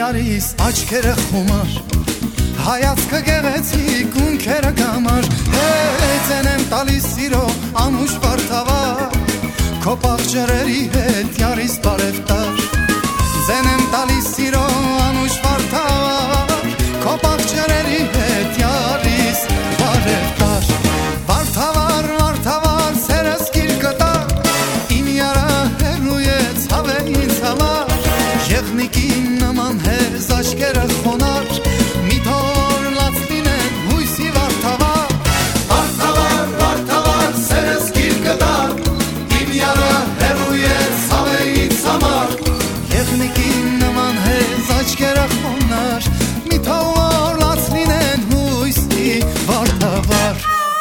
Իրարիս աչքերը խումար, հայացքը գեղեցիկ ունքերը կամար, հեծեն եմ տալիս սիրո անուշ վարդավար, քո պաղջերերի հետ յարիս բարև տար, ձեն եմ տալիս սիրո անուշ վարդավար, քո պաղջերերի հետ յարիս բարև տար, վարդավար, վարդավար, սերս գիրկը տար, իմ յարա հերու է ցավ է ինձ համար, եղնիկին նման հեզ աչքերը խոնար, մի թոր լաց լինեն հույսի վարդավար, վարդավար, վարդավար, սերս գիրկը տար, իմ յարա հերու է ցավ է ինձ համար, եղնիկին նման հեզ աչքերը խոնար, մի թոր լաց լինեն հույսի վարդավար.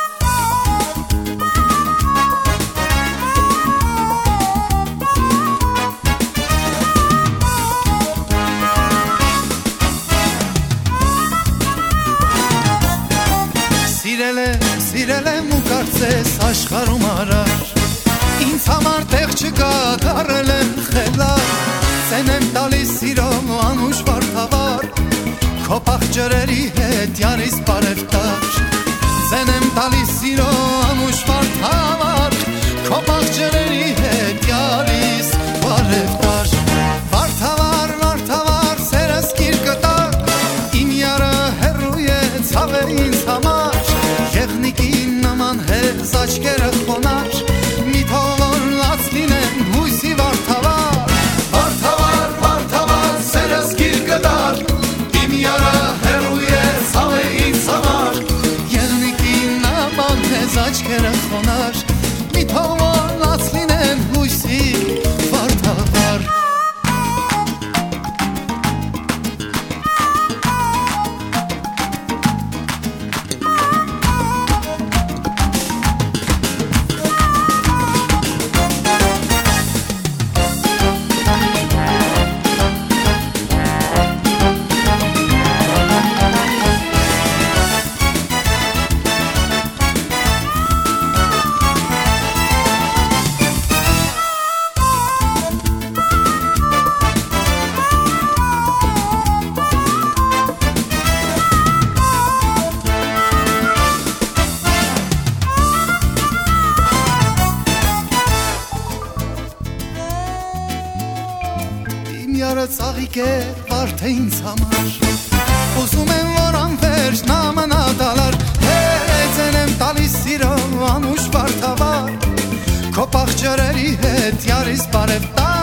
Սիրել եմ ու կարծես աշխարհում արար, ինձ համար տեղ չկա, դառել եմ խելար, ձեն եմ տալիս սիրո անուշ վարդավար, քո պաղջերերի հետ յարիս բարև տար, ձեն եմ տալիս սիրո անուշ վարդավար, քո պաղջերերի հետ յարիս բարև տար, վարդավար, վարդավար, սերս գիրկը տար, իմ յարը հեռու է ցավ է ինձ համար, եղնիկին նման հեզ աչքերը խոնար, մի թող լաց լինեն հույսի վարդավար, վարդավար, վարդավար, սերս գիրկը տար, իմ յարա հեռու է ցավ է ինձ համար, եղնիկին նման հեզ աչքերը խոնար, մի թող լաց լինեն հույսի վարդավար. Յարը ծաղիկ է վարդը ինձ համար, ուզում եմ որ անվերջ նա մնա դալար, ձեն եմ տալիս սիրո անուշ վարդավար, քո պաղջերերի հետ յարիս բարև տար,